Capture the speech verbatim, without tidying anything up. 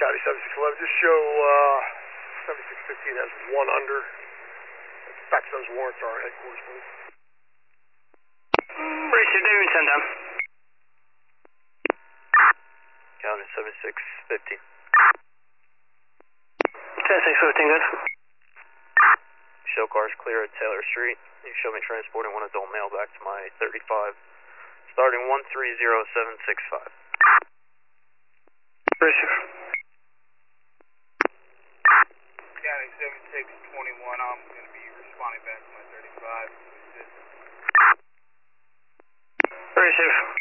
County seven six one one, just show uh, seventy-six fifteen has one under. Fax those warrants to our headquarters, please. Received, David, send down. County seventy-six fifteen. seventy-six fifteen, good. Show cars clear at Taylor Street. You show me transporting one adult male back to my thirty-five, starting one three zero seven six five. Receive. County seventy-six twenty-one, I'm going to be responding back to my thirty-five. Receive.